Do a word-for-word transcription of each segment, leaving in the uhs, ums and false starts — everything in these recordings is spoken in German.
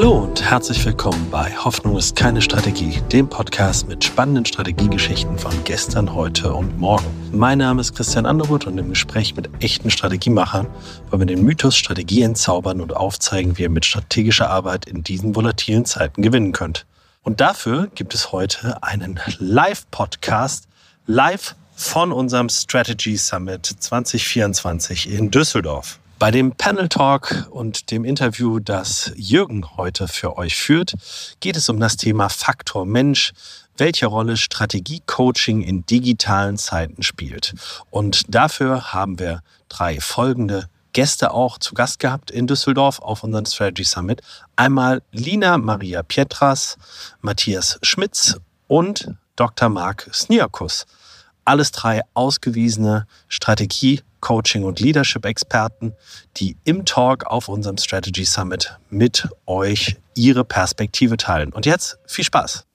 Hallo und herzlich willkommen bei Hoffnung ist keine Strategie, dem Podcast mit spannenden Strategiegeschichten von gestern, heute und morgen. Mein Name ist Christian Underwood und im Gespräch mit echten Strategiemachern wollen wir den Mythos Strategie entzaubern und aufzeigen, wie ihr mit strategischer Arbeit in diesen volatilen Zeiten gewinnen könnt. Und dafür gibt es heute einen Live-Podcast, live von unserem Strategy Summit zwanzig vierundzwanzig in Düsseldorf. Bei dem Panel Talk und dem Interview, das Jürgen heute für euch führt, geht es um das Thema Faktor Mensch, welche Rolle Strategie-Coaching in digitalen Zeiten spielt. Und dafür haben wir drei folgende Gäste auch zu Gast gehabt in Düsseldorf auf unserem Strategy Summit. Einmal Lina Maria Pietras, Matthias Schmitz und Doktor Mark Sniakus. Alles drei ausgewiesene Strategie-, Coaching- und Leadership-Experten, die im Talk auf unserem Strategy Summit mit euch ihre Perspektive teilen. Und jetzt viel Spaß.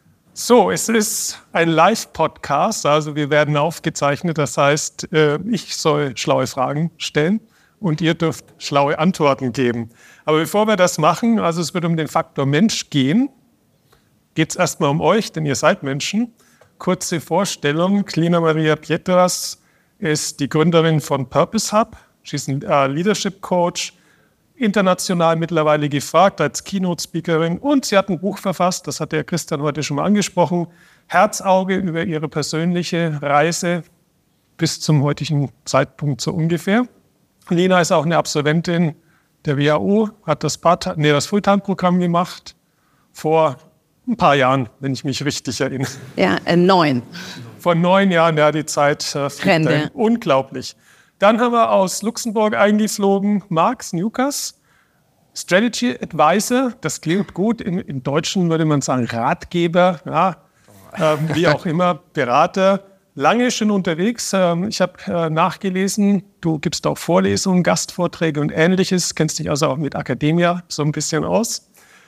So, es ist ein Live-Podcast, also wir werden aufgezeichnet. Das heißt, ich soll schlaue Fragen stellen und ihr dürft schlaue Antworten geben. Aber bevor wir das machen, also es wird um den Faktor Mensch gehen, geht es erstmal um euch, denn ihr seid Menschen. Kurze Vorstellung, Lina Maria Pietras ist die Gründerin von Purpose Hub. Sie ist ein äh, Leadership Coach, international mittlerweile gefragt als Keynote-Speakerin. Und sie hat ein Buch verfasst, das hat der Christian heute schon mal angesprochen, Herzauge über ihre persönliche Reise bis zum heutigen Zeitpunkt so ungefähr. Lina ist auch eine Absolventin der W H O, hat das, Part- nee, das Fulltime-Programm gemacht vor ein paar Jahren, wenn ich mich richtig erinnere. Ja, äh, neun. Vor neun Jahren, ja, die Zeit äh, fliegt ein. Unglaublich. Dann haben wir aus Luxemburg eingeflogen Mark Sniakus, Strategy Advisor, das klingt gut, im, im Deutschen würde man sagen Ratgeber, ja, äh, wie auch immer, Berater. Lange schon unterwegs, äh, ich habe äh, nachgelesen, du gibst auch Vorlesungen, Gastvorträge und Ähnliches, kennst dich also auch mit Academia so ein bisschen aus.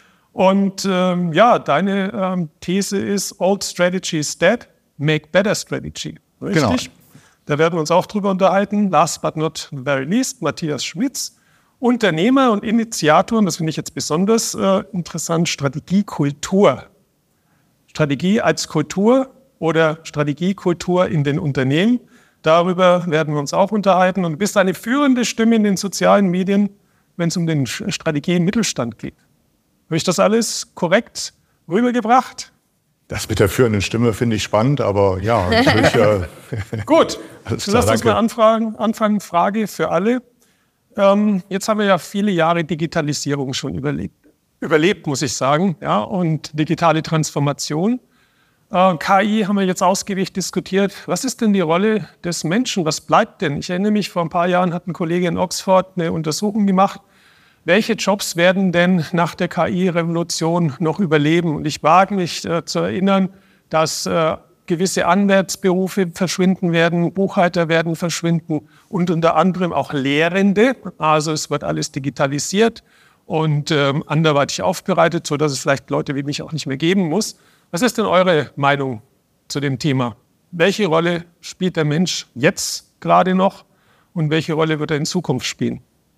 Und ähm, ja, deine ähm, These ist, Old Strategy is dead, make better strategy. Richtig? Genau. Da werden wir uns auch drüber unterhalten. Last but not very least, Matthias Schmitz, Unternehmer und Initiator, und das finde ich jetzt besonders äh, interessant, Strategiekultur. Strategie als Kultur oder Strategiekultur in den Unternehmen. Darüber werden wir uns auch unterhalten. Und du bist eine führende Stimme in den sozialen Medien, wenn es um den Strategie im Mittelstand geht. Habe ich das alles korrekt rübergebracht? Das mit der führenden Stimme finde ich spannend, aber ja. Natürlich, äh, Gut, lass uns danke. mal anfragen, anfangen. Frage für alle. Ähm, jetzt haben wir ja viele Jahre Digitalisierung schon überlebt, überlebt muss ich sagen, ja, und digitale Transformation. Äh, K I haben wir jetzt ausgiebig diskutiert. Was ist denn die Rolle des Menschen? Was bleibt denn? Ich erinnere mich, vor ein paar Jahren hat ein Kollege in Oxford eine Untersuchung gemacht. Welche Jobs werden denn nach der K I-Revolution noch überleben? Und ich wage mich äh, zu erinnern, dass äh, gewisse Anwärtsberufe verschwinden werden, Buchhalter werden verschwinden und unter anderem auch Lehrende. Also es wird alles digitalisiert und äh, anderweitig aufbereitet, sodass es vielleicht Leute wie mich auch nicht mehr geben muss. Was ist denn eure Meinung zu dem Thema? Welche Rolle spielt der Mensch jetzt gerade noch und welche Rolle wird er in Zukunft spielen?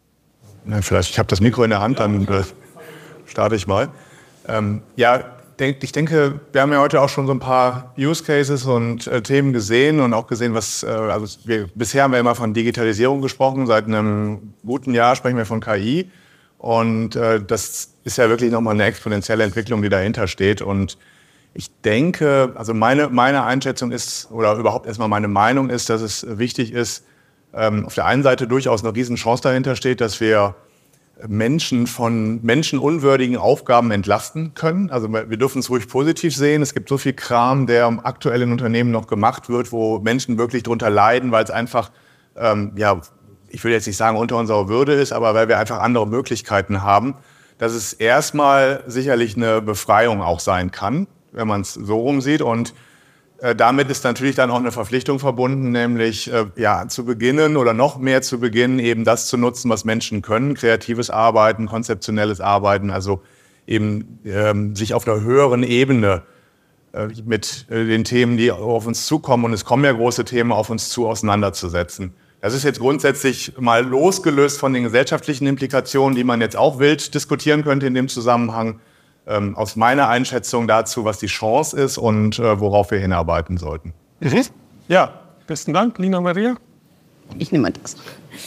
Na, vielleicht, ich habe das Mikro in der Hand, dann äh, starte ich mal. Ähm, ja, denk, ich denke, wir haben ja heute auch schon so ein paar Use Cases und äh, Themen gesehen und auch gesehen, was, äh, also wir, bisher haben wir immer von Digitalisierung gesprochen, seit einem guten Jahr sprechen wir von K I und äh, das ist ja wirklich nochmal eine exponentielle Entwicklung, die dahinter steht und ich denke, also meine, meine Einschätzung ist, oder überhaupt erstmal meine Meinung ist, dass es wichtig ist, auf der einen Seite durchaus eine Riesenchance dahinter steht, dass wir Menschen von menschenunwürdigen Aufgaben entlasten können. Also wir dürfen es ruhig positiv sehen. Es gibt so viel Kram, der aktuell in Unternehmen noch gemacht wird, wo Menschen wirklich drunter leiden, weil es einfach, ähm, ja, ich will jetzt nicht sagen unter unserer Würde ist, aber weil wir einfach andere Möglichkeiten haben, dass es erstmal sicherlich eine Befreiung auch sein kann, wenn man es so rum sieht. Und damit ist natürlich dann auch eine Verpflichtung verbunden, nämlich äh, ja, zu beginnen oder noch mehr zu beginnen, eben das zu nutzen, was Menschen können, kreatives Arbeiten, konzeptionelles Arbeiten, also eben ähm, sich auf einer höheren Ebene äh, mit äh, den Themen, die auf uns zukommen, und es kommen ja große Themen auf uns zu, auseinanderzusetzen. Das ist jetzt grundsätzlich mal losgelöst von den gesellschaftlichen Implikationen, die man jetzt auch wild diskutieren könnte in dem Zusammenhang, ähm, aus meiner Einschätzung dazu, was die Chance ist und äh, worauf wir hinarbeiten sollten. Mhm. Ja, besten Dank, Lina Maria. Ich nehme das.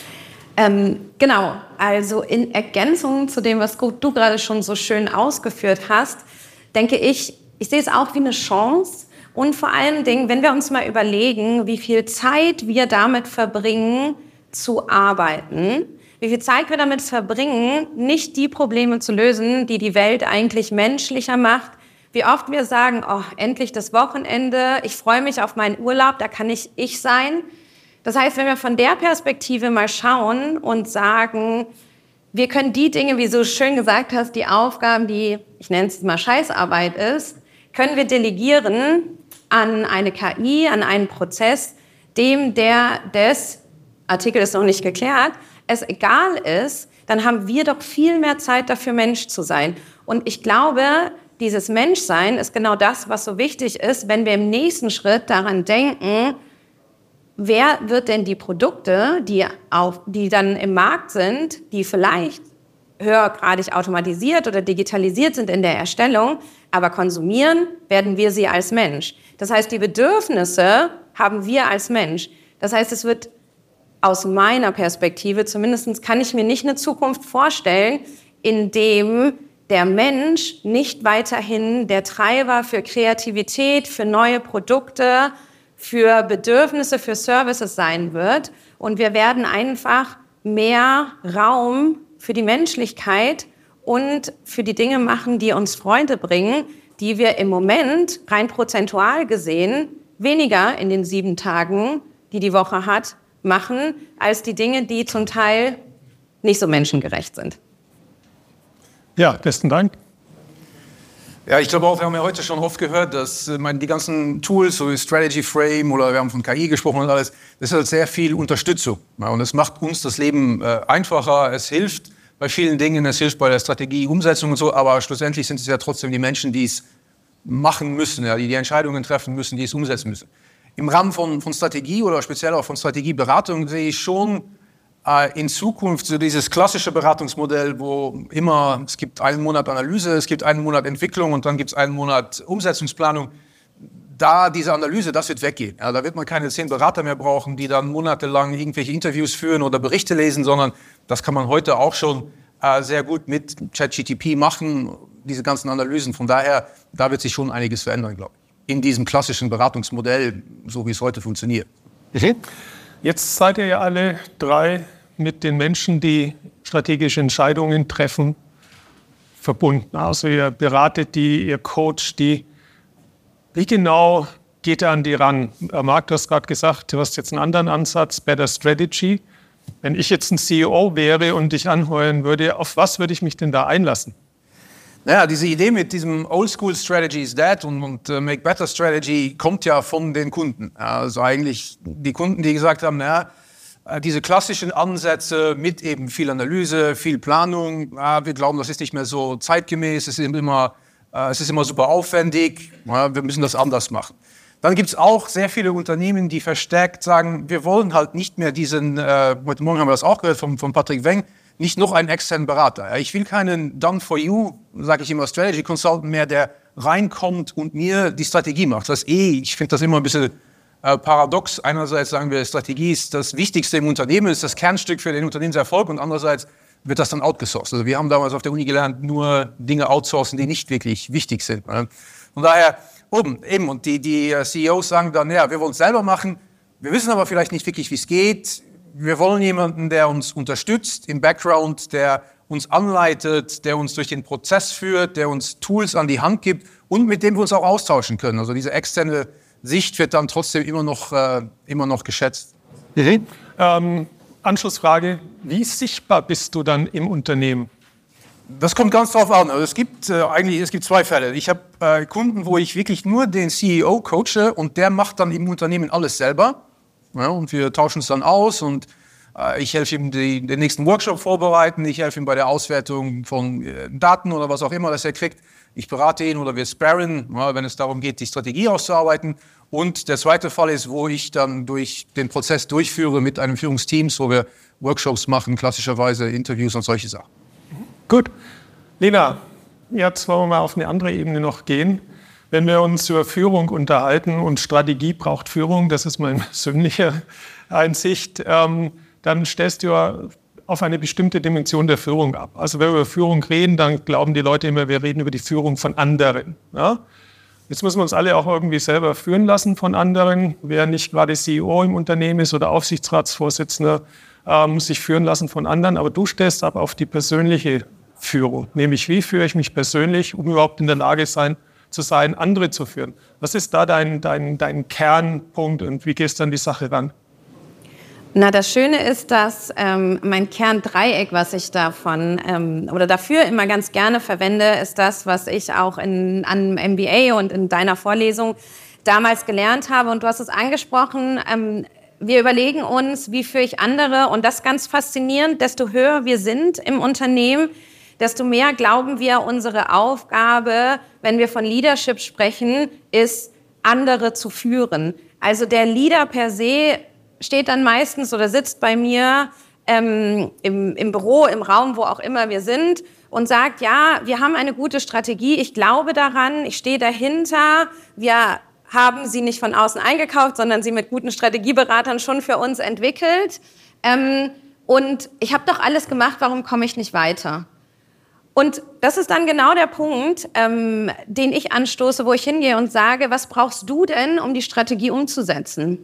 Ähm, genau, also in Ergänzung zu dem, was du gerade schon so schön ausgeführt hast, denke ich, ich sehe es auch wie eine Chance. Und vor allen Dingen, wenn wir uns mal überlegen, wie viel Zeit wir damit verbringen, zu arbeiten, wie viel Zeit wir damit verbringen, nicht die Probleme zu lösen, die die Welt eigentlich menschlicher macht. Wie oft wir sagen, oh, endlich das Wochenende, ich freue mich auf meinen Urlaub, da kann ich ich sein. Das heißt, wenn wir von der Perspektive mal schauen und sagen, wir können die Dinge, wie du schön gesagt hast, die Aufgaben, die, ich nenne es mal Scheißarbeit ist, können wir delegieren an eine K I, an einen Prozess, dem der des, Artikel ist noch nicht geklärt, es egal ist, dann haben wir doch viel mehr Zeit dafür, Mensch zu sein. Und ich glaube, dieses Menschsein ist genau das, was so wichtig ist, wenn wir im nächsten Schritt daran denken, wer wird denn die Produkte, die, auf, die dann im Markt sind, die vielleicht höhergradig automatisiert oder digitalisiert sind in der Erstellung, aber konsumieren werden wir sie als Mensch. Das heißt, die Bedürfnisse haben wir als Mensch. Das heißt, es wird aus meiner Perspektive, zumindest kann ich mir nicht eine Zukunft vorstellen, in dem der Mensch nicht weiterhin der Treiber für Kreativität, für neue Produkte, für Bedürfnisse, für Services sein wird. Und wir werden einfach mehr Raum für die Menschlichkeit und für die Dinge machen, die uns Freude bringen, die wir im Moment rein prozentual gesehen weniger in den sieben Tagen, die die Woche hat, machen, als die Dinge, die zum Teil nicht so menschengerecht sind. Ja, besten Dank. Ja, ich glaube auch, wir haben ja heute schon oft gehört, dass äh, meine, die ganzen Tools, so wie Strategy Frame oder wir haben von K I gesprochen und alles, das ist halt sehr viel Unterstützung. Ja, und es macht uns das Leben äh, einfacher, es hilft bei vielen Dingen, es hilft bei der Strategieumsetzung und so, aber schlussendlich sind es ja trotzdem die Menschen, die es machen müssen, ja, die die Entscheidungen treffen müssen, die es umsetzen müssen. Im Rahmen von, von Strategie oder speziell auch von Strategieberatung sehe ich schon äh, in Zukunft so dieses klassische Beratungsmodell, wo immer, es gibt einen Monat Analyse, es gibt einen Monat Entwicklung und dann gibt es einen Monat Umsetzungsplanung. Da diese Analyse, das wird weggehen. Ja, da wird man keine zehn Berater mehr brauchen, die dann monatelang irgendwelche Interviews führen oder Berichte lesen, sondern das kann man heute auch schon äh, sehr gut mit ChatGPT machen, diese ganzen Analysen. Von daher, da wird sich schon einiges verändern, glaube ich. In diesem klassischen Beratungsmodell, so wie es heute funktioniert. Jetzt seid ihr ja alle drei mit den Menschen, die strategische Entscheidungen treffen, verbunden. Also ihr beratet die, ihr coacht die. Wie genau geht ihr an die ran? Marc, du hast gerade gesagt, du hast jetzt einen anderen Ansatz, Better Strategy. Wenn ich jetzt ein C E O wäre und dich anheuern würde, auf was würde ich mich denn da einlassen? Naja, diese Idee mit diesem Old School Strategy is Dead und, und uh, Make Better Strategy kommt ja von den Kunden. Also eigentlich die Kunden, die gesagt haben, naja, diese klassischen Ansätze mit eben viel Analyse, viel Planung, ja, wir glauben, das ist nicht mehr so zeitgemäß, es ist immer, äh, es ist immer super aufwendig, ja, wir müssen das anders machen. Dann gibt es auch sehr viele Unternehmen, die verstärkt sagen, wir wollen halt nicht mehr diesen, äh, heute Morgen haben wir das auch gehört von, von Patrick Weng, nicht noch einen externen Berater. Ich will keinen Done-for-you, sage ich immer, Strategy Consultant mehr, der reinkommt und mir die Strategie macht. Das ist eh, ich finde das immer ein bisschen äh, paradox. Einerseits sagen wir, Strategie ist das Wichtigste im Unternehmen, ist das Kernstück für den Unternehmenserfolg und andererseits wird das dann outgesourced. Also wir haben damals auf der Uni gelernt, nur Dinge outsourcen, die nicht wirklich wichtig sind. Von daher, oben, eben, und die, die C E Os sagen dann, ja, wir wollen es selber machen, wir wissen aber vielleicht nicht wirklich, wie es geht. Wir wollen jemanden, der uns unterstützt im Background, der uns anleitet, der uns durch den Prozess führt, der uns Tools an die Hand gibt und mit dem wir uns auch austauschen können. Also diese externe Sicht wird dann trotzdem immer noch, äh, immer noch geschätzt. Mhm. Ähm, Anschlussfrage, wie sichtbar bist du dann im Unternehmen? Das kommt ganz drauf an. Also es gibt äh, eigentlich es gibt zwei Fälle. Ich habe äh, Kunden, wo ich wirklich nur den C E O coache und der macht dann im Unternehmen alles selber. Ja, und wir tauschen es dann aus und äh, ich helfe ihm die, den nächsten Workshop vorbereiten, ich helfe ihm bei der Auswertung von äh, Daten oder was auch immer, das er kriegt. ich berate ihn oder wir sparren, wenn es darum geht, die Strategie auszuarbeiten. Und der zweite Fall ist, wo ich dann durch den Prozess durchführe mit einem Führungsteam, wo wir Workshops machen, klassischerweise Interviews und solche Sachen. Gut. Lena, jetzt wollen wir mal auf eine andere Ebene noch gehen. Wenn wir uns über Führung unterhalten und Strategie braucht Führung, das ist meine persönliche Einsicht, ähm, dann stellst du ja auf eine bestimmte Dimension der Führung ab. Also wenn wir über Führung reden, dann glauben die Leute immer, wir reden über die Führung von anderen. Ja? Jetzt müssen wir uns alle auch irgendwie selber führen lassen von anderen. Wer nicht gerade C E O im Unternehmen ist oder Aufsichtsratsvorsitzender, äh, muss sich führen lassen von anderen. Aber du stellst ab auf die persönliche Führung. Nämlich, wie führe ich mich persönlich, um überhaupt in der Lage sein, zu sein, andere zu führen. Was ist da dein, dein, dein Kernpunkt und wie gehst du an die Sache ran? Na, das Schöne ist, dass ähm, mein Kerndreieck, was ich davon ähm, oder dafür immer ganz gerne verwende, ist das, was ich auch in, an M B A und in deiner Vorlesung damals gelernt habe. Und du hast es angesprochen, ähm, wir überlegen uns, wie führe ich andere. Und das ist ganz faszinierend, desto höher wir sind im Unternehmen, desto mehr glauben wir, unsere Aufgabe, wenn wir von Leadership sprechen, ist, andere zu führen. Also der Leader per se steht dann meistens oder sitzt bei mir ähm, im, im Büro, im Raum, wo auch immer wir sind und sagt, ja, wir haben eine gute Strategie, ich glaube daran, ich stehe dahinter, wir haben sie nicht von außen eingekauft, sondern sie mit guten Strategieberatern schon für uns entwickelt. Ähm, und ich habe doch alles gemacht, warum komme ich nicht weiter? Und das ist dann genau der Punkt, ähm, den ich anstoße, wo ich hingehe und sage, was brauchst du denn, um die Strategie umzusetzen?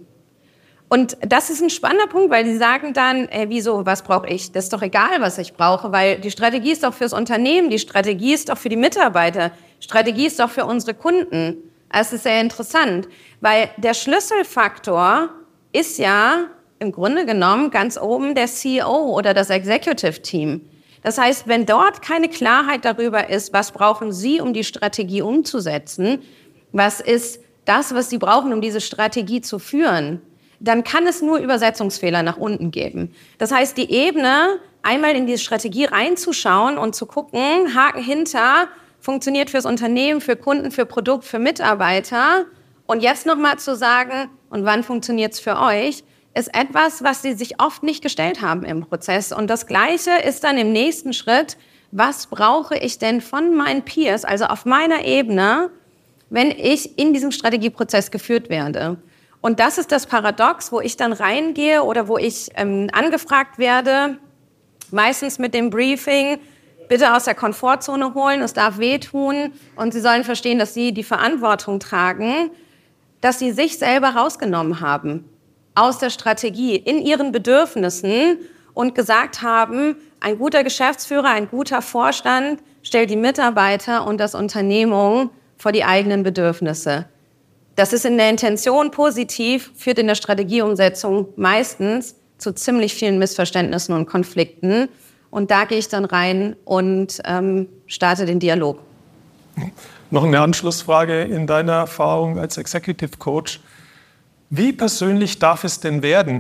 Und das ist ein spannender Punkt, weil die sagen dann, ey, wieso, was brauche ich? Das ist doch egal, was ich brauche, weil die Strategie ist doch fürs Unternehmen, die Strategie ist doch für die Mitarbeiter, Strategie ist doch für unsere Kunden. Das ist sehr interessant, weil der Schlüsselfaktor ist ja im Grunde genommen ganz oben der C E O oder das Executive Team. Das heißt, wenn dort keine Klarheit darüber ist, was brauchen Sie, um die Strategie umzusetzen, was ist das, was Sie brauchen, um diese Strategie zu führen, dann kann es nur Übersetzungsfehler nach unten geben. Das heißt, die Ebene, einmal in die Strategie reinzuschauen und zu gucken, Haken hinter, funktioniert fürs Unternehmen, für Kunden, für Produkt, für Mitarbeiter. Und jetzt nochmal zu sagen, und wann funktioniert es für euch, ist etwas, was sie sich oft nicht gestellt haben im Prozess. Und das Gleiche ist dann im nächsten Schritt, was brauche ich denn von meinen Peers, also auf meiner Ebene, wenn ich in diesem Strategieprozess geführt werde. Und das ist das Paradox, wo ich dann reingehe oder wo ich ähm, angefragt werde, meistens mit dem Briefing, bitte aus der Komfortzone holen, es darf wehtun und sie sollen verstehen, dass sie die Verantwortung tragen, dass sie sich selber rausgenommen haben aus der Strategie, in ihren Bedürfnissen und gesagt haben, ein guter Geschäftsführer, ein guter Vorstand stellt die Mitarbeiter und das Unternehmen vor die eigenen Bedürfnisse. Das ist in der Intention positiv, führt in der Strategieumsetzung meistens zu ziemlich vielen Missverständnissen und Konflikten. Und da gehe ich dann rein und ähm, starte den Dialog. Noch eine Anschlussfrage in deiner Erfahrung als Executive Coach. Wie persönlich darf es denn werden?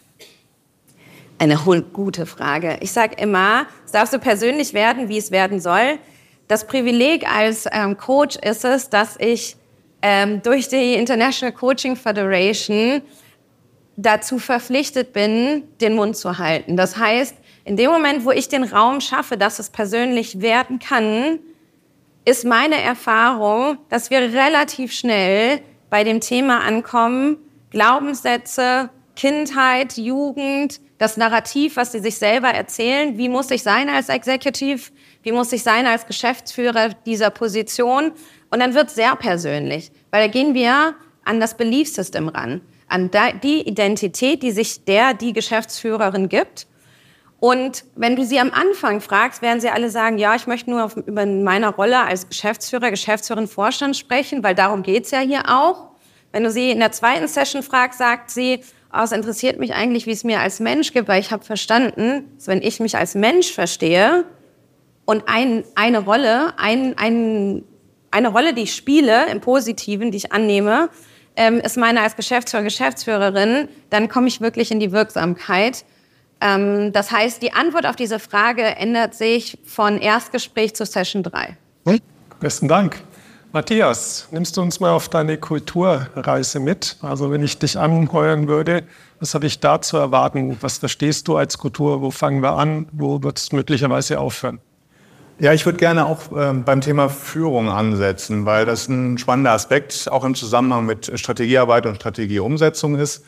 Eine gute Frage. Ich sage immer, es darf so persönlich werden, wie es werden soll. Das Privileg als ähm, Coach ist es, dass ich ähm, durch die International Coaching Federation dazu verpflichtet bin, den Mund zu halten. Das heißt, in dem Moment, wo ich den Raum schaffe, dass es persönlich werden kann, ist meine Erfahrung, dass wir relativ schnell bei dem Thema ankommen, Glaubenssätze, Kindheit, Jugend, das Narrativ, was sie sich selber erzählen, wie muss ich sein als Executive, wie muss ich sein als Geschäftsführer dieser Position. Und dann wird es sehr persönlich, weil da gehen wir an das Belief System ran, an die Identität, die sich der, die Geschäftsführerin gibt. Und wenn du sie am Anfang fragst, werden sie alle sagen, ja, ich möchte nur auf, über meine Rolle als Geschäftsführer, Geschäftsführerin, Vorstand sprechen, weil darum geht's ja hier auch. Wenn du sie in der zweiten Session fragst, sagt sie, oh, es interessiert mich eigentlich, wie es mir als Mensch gibt, weil ich habe verstanden, dass wenn ich mich als Mensch verstehe und ein, eine Rolle, ein, ein, eine Rolle, die ich spiele, im Positiven, die ich annehme, ähm, ist meine als Geschäftsführer, Geschäftsführerin, dann komme ich wirklich in die Wirksamkeit. Ähm, das heißt, die Antwort auf diese Frage ändert sich von Erstgespräch zu Session drei. Besten Dank. Matthias, nimmst du uns mal auf deine Kulturreise mit? Also wenn ich dich anheuern würde, was habe ich da zu erwarten? Was verstehst du als Kultur? Wo fangen wir an? Wo wird es möglicherweise aufhören? Ja, ich würde gerne auch äh, beim Thema Führung ansetzen, weil das ein spannender Aspekt auch im Zusammenhang mit Strategiearbeit und Strategieumsetzung ist.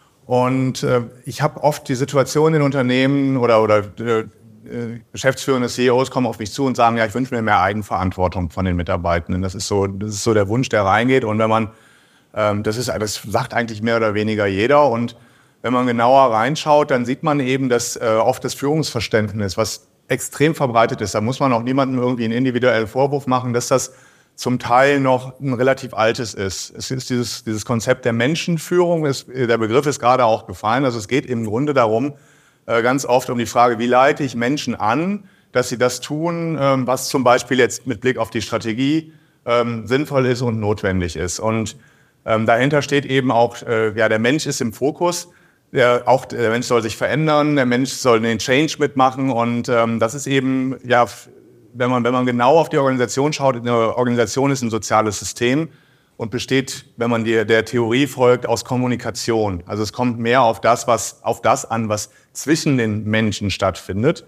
Und äh, ich habe oft die Situation in Unternehmen oder, oder äh, geschäftsführende C E Os kommen auf mich zu und sagen, ja, ich wünsche mir mehr Eigenverantwortung von den Mitarbeitenden. Das ist so, das ist so der Wunsch, der reingeht. Und wenn man, ähm, das ist, das sagt eigentlich mehr oder weniger jeder. Und wenn man genauer reinschaut, dann sieht man eben, dass äh, oft das Führungsverständnis, was extrem verbreitet ist, da muss man auch niemandem irgendwie einen individuellen Vorwurf machen, dass das zum Teil noch ein relativ altes ist. Es ist dieses, dieses Konzept der Menschenführung, ist, der Begriff ist gerade auch gefallen. Also es geht im Grunde darum, ganz oft um die Frage, wie leite ich Menschen an, dass sie das tun, was zum Beispiel jetzt mit Blick auf die Strategie sinnvoll ist und notwendig ist. Und dahinter steht eben auch, ja, der Mensch ist im Fokus, der, auch der Mensch soll sich verändern, der Mensch soll den Change mitmachen und das ist eben, ja, wenn man, wenn man genau auf die Organisation schaut, eine Organisation ist ein soziales System und besteht, wenn man die, der Theorie folgt, aus Kommunikation. Also es kommt mehr auf das, was, auf das an, was zwischen den Menschen stattfindet.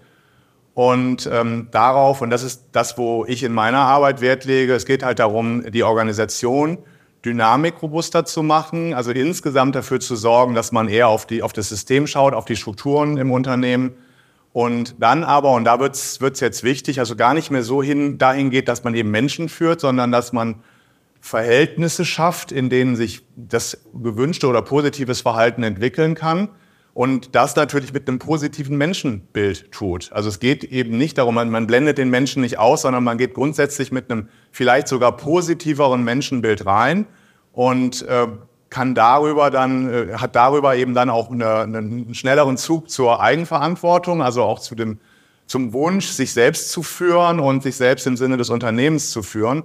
Und ähm, darauf, und das ist das, wo ich in meiner Arbeit Wert lege, es geht halt darum, die Organisation dynamikrobuster zu machen, also insgesamt dafür zu sorgen, dass man eher auf, die, auf das System schaut, auf die Strukturen im Unternehmen. Und dann aber, und da wird es jetzt wichtig, also gar nicht mehr so hin, dahin geht, dass man eben Menschen führt, sondern dass man Verhältnisse schafft, in denen sich das gewünschte oder positives Verhalten entwickeln kann und das natürlich mit einem positiven Menschenbild tut. Also es geht eben nicht darum, man, man blendet den Menschen nicht aus, sondern man geht grundsätzlich mit einem vielleicht sogar positiveren Menschenbild rein und äh, kann darüber dann, äh, hat darüber eben dann auch eine, einen schnelleren Zug zur Eigenverantwortung, also auch zu dem, zum Wunsch, sich selbst zu führen und sich selbst im Sinne des Unternehmens zu führen.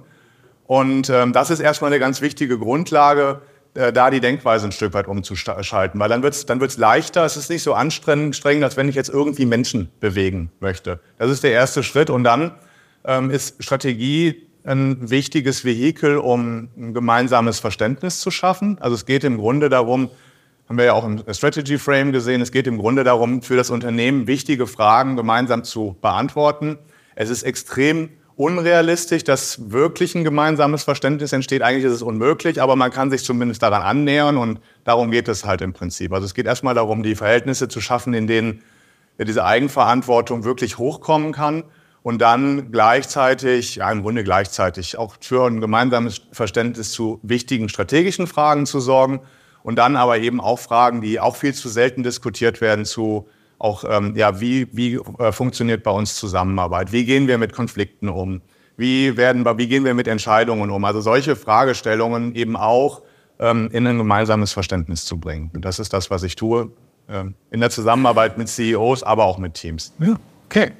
Und ähm, das ist erstmal eine ganz wichtige Grundlage, äh, da die Denkweise ein Stück weit umzuschalten. Weil dann wird es dann wird's leichter, es ist nicht so anstrengend, als wenn ich jetzt irgendwie Menschen bewegen möchte. Das ist der erste Schritt. Und dann ähm, ist Strategie ein wichtiges Vehikel, um ein gemeinsames Verständnis zu schaffen. Also es geht im Grunde darum, haben wir ja auch im Strategy Frame gesehen, es geht im Grunde darum, für das Unternehmen wichtige Fragen gemeinsam zu beantworten. Es ist extrem unrealistisch, dass wirklich ein gemeinsames Verständnis entsteht. Eigentlich ist es unmöglich, aber man kann sich zumindest daran annähern und darum geht es halt im Prinzip. Also es geht erstmal darum, die Verhältnisse zu schaffen, in denen diese Eigenverantwortung wirklich hochkommen kann und dann gleichzeitig, ja im Grunde gleichzeitig, auch für ein gemeinsames Verständnis zu wichtigen strategischen Fragen zu sorgen und dann aber eben auch Fragen, die auch viel zu selten diskutiert werden, zu auch, ähm, ja, wie, wie äh, funktioniert bei uns Zusammenarbeit? Wie gehen wir mit Konflikten um? Wie, werden, wie gehen wir mit Entscheidungen um? Also solche Fragestellungen eben auch ähm, in ein gemeinsames Verständnis zu bringen. Und das ist das, was ich tue, äh, in der Zusammenarbeit mit C E Os, aber auch mit Teams. Ja, okay.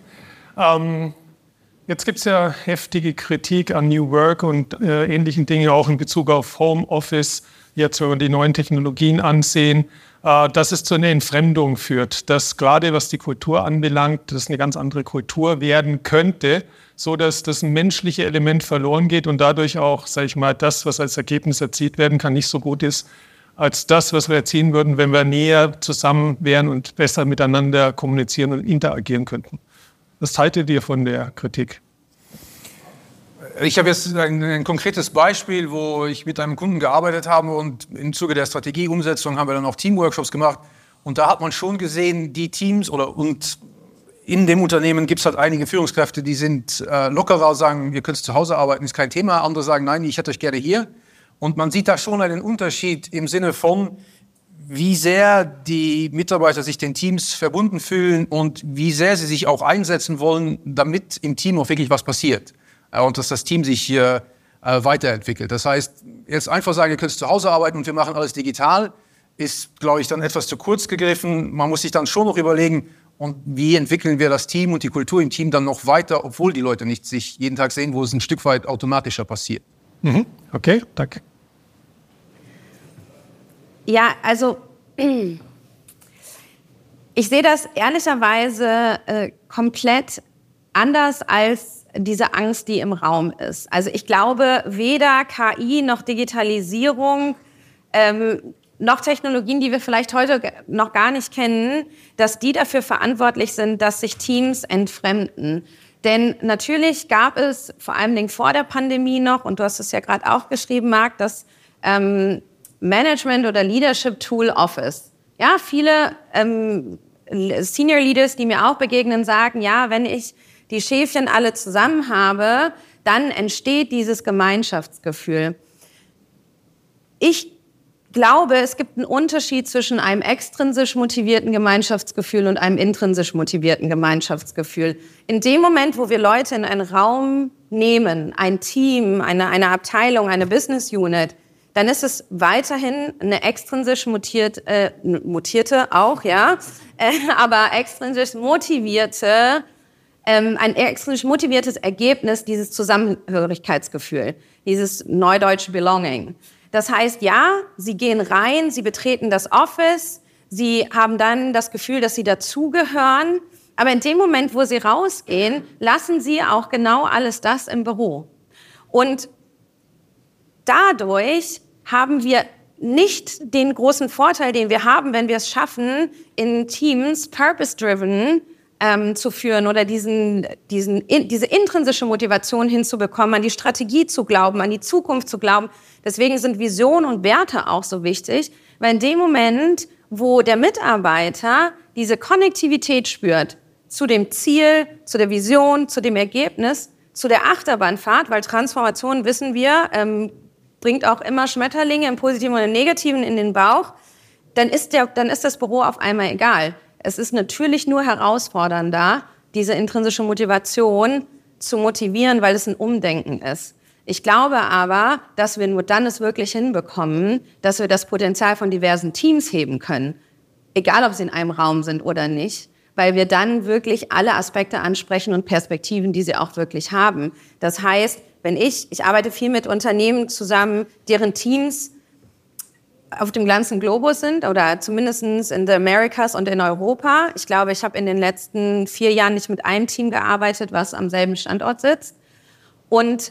Ähm, jetzt gibt es ja heftige Kritik an New Work und äh, ähnlichen Dingen, auch in Bezug auf Homeoffice. Jetzt, wenn wir die neuen Technologien ansehen, äh, dass es zu einer Entfremdung führt, dass gerade was die Kultur anbelangt, dass eine ganz andere Kultur werden könnte, so dass das menschliche Element verloren geht und dadurch auch, sage ich mal, das, was als Ergebnis erzielt werden kann, nicht so gut ist als das, was wir erzielen würden, wenn wir näher zusammen wären und besser miteinander kommunizieren und interagieren könnten. Was haltet ihr von der Kritik? Ich habe jetzt ein, ein konkretes Beispiel, wo ich mit einem Kunden gearbeitet habe und im Zuge der Strategieumsetzung haben wir dann auch Teamworkshops gemacht. Und da hat man schon gesehen, die Teams oder und in dem Unternehmen gibt es halt einige Führungskräfte, die sind äh, lockerer, sagen, ihr könnt zu Hause arbeiten, ist kein Thema. Andere sagen, nein, ich hätte euch gerne hier. Und man sieht da schon einen Unterschied im Sinne von, wie sehr die Mitarbeiter sich den Teams verbunden fühlen und wie sehr sie sich auch einsetzen wollen, damit im Team auch wirklich was passiert. Und dass das Team sich hier äh, weiterentwickelt. Das heißt, jetzt einfach sagen, ihr könnt zu Hause arbeiten und wir machen alles digital, ist, glaube ich, dann etwas zu kurz gegriffen. Man muss sich dann schon noch überlegen, und wie entwickeln wir das Team und die Kultur im Team dann noch weiter, obwohl die Leute nicht sich jeden Tag sehen, wo es ein Stück weit automatischer passiert. Mhm. Okay, danke. Ja, also ich sehe das ehrlicherweise äh, komplett anders als diese Angst, die im Raum ist. Also ich glaube, weder K I noch Digitalisierung, ähm, noch Technologien, die wir vielleicht heute noch gar nicht kennen, dass die dafür verantwortlich sind, dass sich Teams entfremden. Denn natürlich gab es vor allen Dingen vor der Pandemie noch, und du hast es ja gerade auch geschrieben, Marc, das ähm, Management- oder Leadership-Tool Office. Ja, viele ähm, Senior Leaders, die mir auch begegnen, sagen, ja, wenn ich die Schäfchen alle zusammen habe, dann entsteht dieses Gemeinschaftsgefühl. Ich glaube, es gibt einen Unterschied zwischen einem extrinsisch motivierten Gemeinschaftsgefühl und einem intrinsisch motivierten Gemeinschaftsgefühl. In dem Moment, wo wir Leute in einen Raum nehmen, ein Team, eine, eine Abteilung, eine Business Unit, dann ist es weiterhin eine extrinsisch mutiert, äh, mutierte auch, ja, äh, aber extrinsisch motivierte, ähm, ein extrinsisch motiviertes Ergebnis dieses Zusammenhörigkeitsgefühl, dieses neudeutsche Belonging. Das heißt, ja, sie gehen rein, sie betreten das Office, sie haben dann das Gefühl, dass sie dazugehören. Aber in dem Moment, wo sie rausgehen, lassen sie auch genau alles das im Büro. Und dadurch haben wir nicht den großen Vorteil, den wir haben, wenn wir es schaffen, in Teams purpose-driven ähm, zu führen oder diesen, diesen, in, diese intrinsische Motivation hinzubekommen, an die Strategie zu glauben, an die Zukunft zu glauben. Deswegen sind Vision und Werte auch so wichtig, weil in dem Moment, wo der Mitarbeiter diese Konnektivität spürt zu dem Ziel, zu der Vision, zu dem Ergebnis, zu der Achterbahnfahrt, weil Transformation, wissen wir, ähm, bringt auch immer Schmetterlinge im Positiven und im Negativen in den Bauch, dann ist, der, dann ist das Büro auf einmal egal. Es ist natürlich nur herausfordernder, diese intrinsische Motivation zu motivieren, weil es ein Umdenken ist. Ich glaube aber, dass wir nur dann es wirklich hinbekommen, dass wir das Potenzial von diversen Teams heben können, egal ob sie in einem Raum sind oder nicht, weil wir dann wirklich alle Aspekte ansprechen und Perspektiven, die sie auch wirklich haben. Das heißt, wenn ich, ich arbeite viel mit Unternehmen zusammen, deren Teams auf dem ganzen Globus sind oder zumindest in den Americas und in Europa. Ich glaube, ich habe in den letzten vier Jahren nicht mit einem Team gearbeitet, was am selben Standort sitzt. Und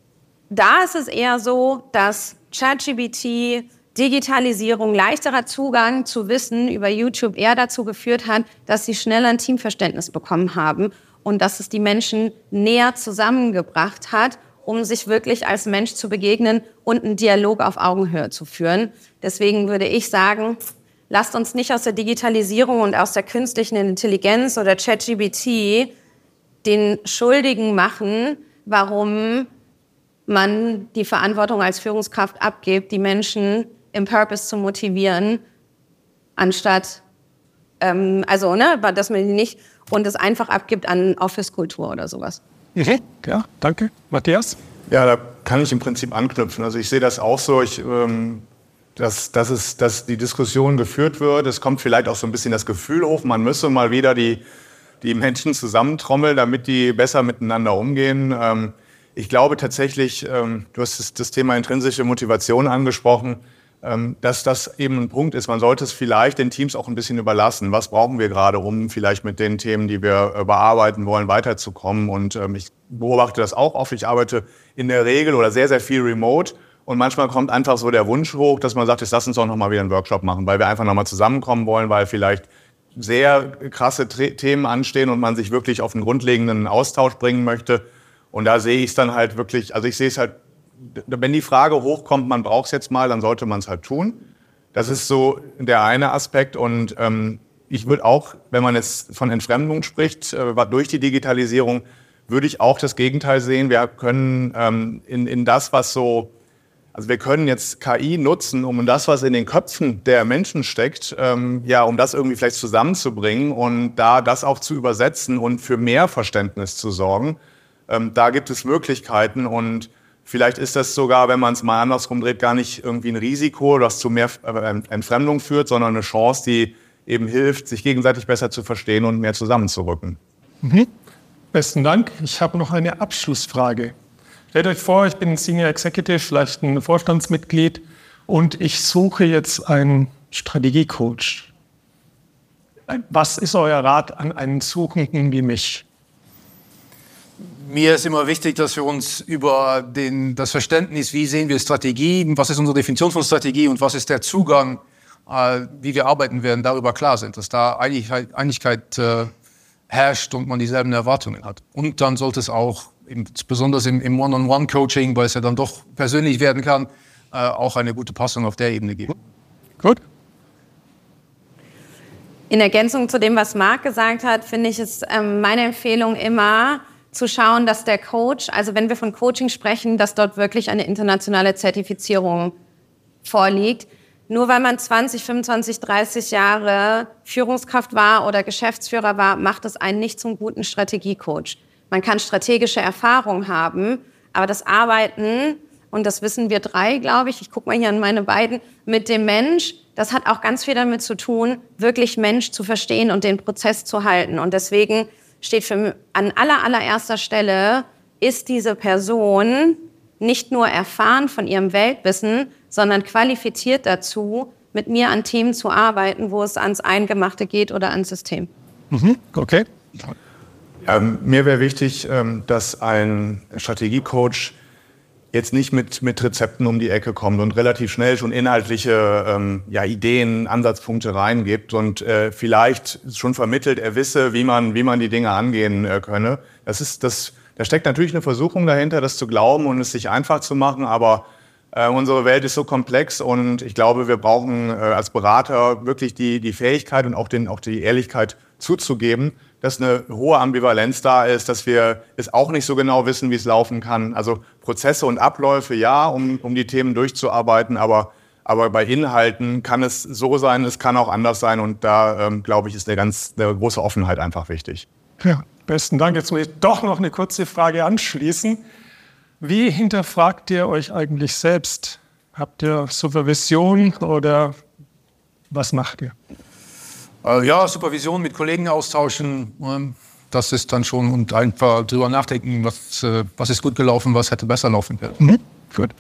da ist es eher so, dass ChatGPT, Digitalisierung, leichterer Zugang zu Wissen über YouTube eher dazu geführt hat, dass sie schneller ein Teamverständnis bekommen haben und dass es die Menschen näher zusammengebracht hat, um sich wirklich als Mensch zu begegnen und einen Dialog auf Augenhöhe zu führen. Deswegen würde ich sagen, lasst uns nicht aus der Digitalisierung und aus der künstlichen Intelligenz oder ChatGPT den Schuldigen machen, warum man die Verantwortung als Führungskraft abgibt, die Menschen im Purpose zu motivieren, anstatt, ähm, also, ne, dass man die nicht und es einfach abgibt an Office-Kultur oder sowas. Mhm. Ja, danke. Matthias? Ja, da kann ich im Prinzip anknüpfen. Also ich sehe das auch so, ich, ähm, dass, dass, es, dass die Diskussion geführt wird. Es kommt vielleicht auch so ein bisschen das Gefühl hoch, man müsse mal wieder die, die Menschen zusammentrommeln, damit die besser miteinander umgehen. Ähm, Ich glaube tatsächlich, ähm, du hast das, das Thema intrinsische Motivation angesprochen, ähm, dass das eben ein Punkt ist. Man sollte es vielleicht den Teams auch ein bisschen überlassen. Was brauchen wir gerade, um vielleicht mit den Themen, die wir äh, bearbeiten wollen, weiterzukommen? Und ähm, ich beobachte das auch oft. Ich arbeite in der Regel oder sehr, sehr viel remote. Und manchmal kommt einfach so der Wunsch hoch, dass man sagt, jetzt lass uns doch noch mal wieder einen Workshop machen, weil wir einfach noch mal zusammenkommen wollen, weil vielleicht sehr krasse Tre- Themen anstehen und man sich wirklich auf einen grundlegenden Austausch bringen möchte. Und da sehe ich es dann halt wirklich, also ich sehe es halt, wenn die Frage hochkommt, man braucht es jetzt mal, dann sollte man es halt tun. Das ist so der eine Aspekt. Und ähm, ich würde auch, wenn man jetzt von Entfremdung spricht, äh, durch die Digitalisierung, würde ich auch das Gegenteil sehen. Wir können ähm, in, in das, was so, also wir können jetzt K I nutzen, um das, was in den Köpfen der Menschen steckt, ähm, ja, um das irgendwie vielleicht zusammenzubringen und da das auch zu übersetzen und für mehr Verständnis zu sorgen. Ähm, da gibt es Möglichkeiten und vielleicht ist das sogar, wenn man es mal andersrum dreht, gar nicht irgendwie ein Risiko, das zu mehr Entfremdung führt, sondern eine Chance, die eben hilft, sich gegenseitig besser zu verstehen und mehr zusammenzurücken. Mhm. Besten Dank. Ich habe noch eine Abschlussfrage. Stellt euch vor, ich bin ein Senior Executive, vielleicht ein Vorstandsmitglied und ich suche jetzt einen Strategiecoach. Was ist euer Rat an einen Suchenden wie mich? Mir ist immer wichtig, dass wir uns über den, das Verständnis, wie sehen wir Strategie, was ist unsere Definition von Strategie und was ist der Zugang, äh, wie wir arbeiten werden, darüber klar sind, dass da Einigkeit, Einigkeit äh, herrscht und man dieselben Erwartungen hat. Und dann sollte es auch, eben, besonders im, im One-on-One-Coaching, weil es ja dann doch persönlich werden kann, äh, auch eine gute Passung auf der Ebene geben. Gut. In Ergänzung zu dem, was Marc gesagt hat, finde ich es ähm, meine Empfehlung immer, zu schauen, dass der Coach, also wenn wir von Coaching sprechen, dass dort wirklich eine internationale Zertifizierung vorliegt. Nur weil man zwanzig, fünfundzwanzig, dreißig Jahre Führungskraft war oder Geschäftsführer war, macht es einen nicht zum guten Strategiecoach. Man kann strategische Erfahrung haben, aber das Arbeiten, und das wissen wir drei, glaube ich, ich gucke mal hier an meine beiden, mit dem Mensch, das hat auch ganz viel damit zu tun, wirklich Mensch zu verstehen und den Prozess zu halten. Und deswegen steht für mich an aller, allererster Stelle, ist diese Person nicht nur erfahren von ihrem Weltwissen, sondern qualifiziert dazu, mit mir an Themen zu arbeiten, wo es ans Eingemachte geht oder ans System. Mhm. Okay. Ja, mir wäre wichtig, dass ein Strategiecoach jetzt nicht mit, mit Rezepten um die Ecke kommt und relativ schnell schon inhaltliche ähm, ja, Ideen, Ansatzpunkte reingibt und äh, vielleicht schon vermittelt, er wisse, wie man, wie man die Dinge angehen äh, könne. Das ist, das, da steckt natürlich eine Versuchung dahinter, das zu glauben und es sich einfach zu machen, aber äh, unsere Welt ist so komplex und ich glaube, wir brauchen äh, als Berater wirklich die, die Fähigkeit und auch, den, auch die Ehrlichkeit zuzugeben, dass eine hohe Ambivalenz da ist, dass wir es auch nicht so genau wissen, wie es laufen kann. Also Prozesse und Abläufe, ja, um, um die Themen durchzuarbeiten, aber, aber bei Inhalten kann es so sein, es kann auch anders sein und da, ähm, glaube ich, ist eine ganz eine große Offenheit einfach wichtig. Ja, besten Dank. Jetzt muss ich doch noch eine kurze Frage anschließen. Wie hinterfragt ihr euch eigentlich selbst? Habt ihr Supervision oder was macht ihr? Ja, Supervision mit Kollegen austauschen, das ist dann schon, und einfach drüber nachdenken, was, was ist gut gelaufen, was hätte besser laufen können. Mhm. Gut.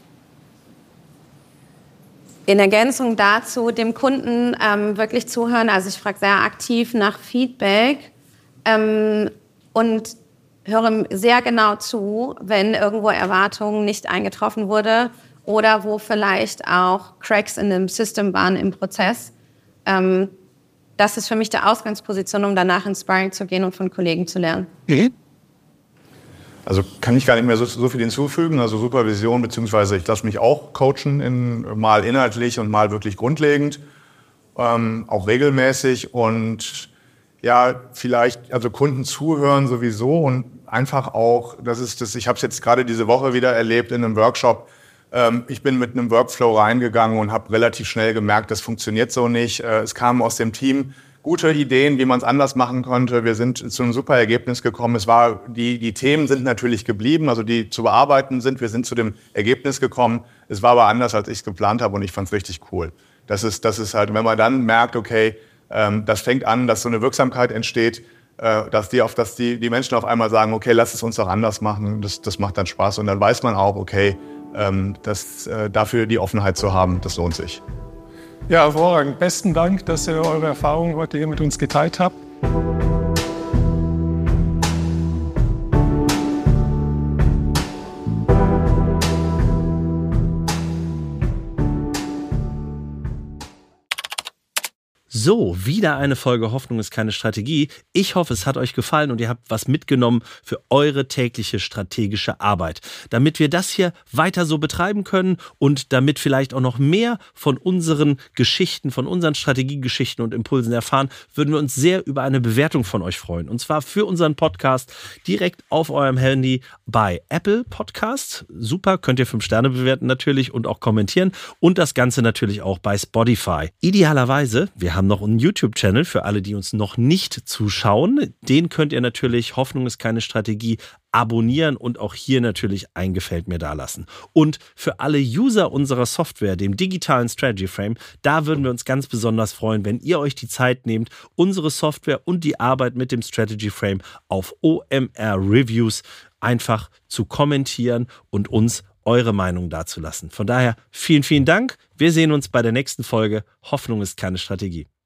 In Ergänzung dazu dem Kunden ähm, wirklich zuhören. Also ich frage sehr aktiv nach Feedback ähm, und höre sehr genau zu, wenn irgendwo Erwartungen nicht eingetroffen wurde oder wo vielleicht auch Cracks in dem System waren im Prozess. Ähm, Das ist für mich die Ausgangsposition, um danach ins Sparring zu gehen und von Kollegen zu lernen. Mhm. Also kann ich gar nicht mehr so, so viel hinzufügen. Also Supervision, beziehungsweise ich lasse mich auch coachen, in, mal inhaltlich und mal wirklich grundlegend, ähm, auch regelmäßig. Und ja, vielleicht, also Kunden zuhören sowieso und einfach auch, das ist das, ich habe es jetzt gerade diese Woche wieder erlebt in einem Workshop. Ähm, ich bin mit einem Workflow reingegangen und habe relativ schnell gemerkt, das funktioniert so nicht. Äh, es kamen aus dem Team gute Ideen, wie man es anders machen konnte. Wir sind zu einem super Ergebnis gekommen. Es war, die, die Themen sind natürlich geblieben, also die zu bearbeiten sind. Wir sind zu dem Ergebnis gekommen. Es war aber anders, als ich es geplant habe und ich fand es richtig cool. Das ist, das ist halt, wenn man dann merkt, okay, ähm, das fängt an, dass so eine Wirksamkeit entsteht, äh, dass, die, auf, dass die, die Menschen auf einmal sagen, okay, lass es uns doch anders machen. Das, das macht dann Spaß und dann weiß man auch, okay, ähm, das, äh, dafür die Offenheit zu haben, das lohnt sich. Ja, hervorragend. Besten Dank, dass ihr eure Erfahrungen heute hier mit uns geteilt habt. So, wieder eine Folge Hoffnung ist keine Strategie. Ich hoffe, es hat euch gefallen und ihr habt was mitgenommen für eure tägliche strategische Arbeit. Damit wir das hier weiter so betreiben können und damit vielleicht auch noch mehr von unseren Geschichten, von unseren Strategiegeschichten und Impulsen erfahren, würden wir uns sehr über eine Bewertung von euch freuen. Und zwar für unseren Podcast direkt auf eurem Handy bei Apple Podcasts. Super, könnt ihr fünf Sterne bewerten natürlich und auch kommentieren. Und das Ganze natürlich auch bei Spotify. Idealerweise, wir haben noch einen YouTube-Channel für alle, die uns noch nicht zuschauen. Den könnt ihr natürlich, Hoffnung ist keine Strategie, abonnieren und auch hier natürlich ein Gefällt mir dalassen. Und für alle User unserer Software, dem digitalen Strategy Frame, da würden wir uns ganz besonders freuen, wenn ihr euch die Zeit nehmt, unsere Software und die Arbeit mit dem Strategy Frame auf O M R Reviews einfach zu kommentieren und uns eure Meinung dazulassen. Von daher vielen, vielen Dank. Wir sehen uns bei der nächsten Folge. Hoffnung ist keine Strategie.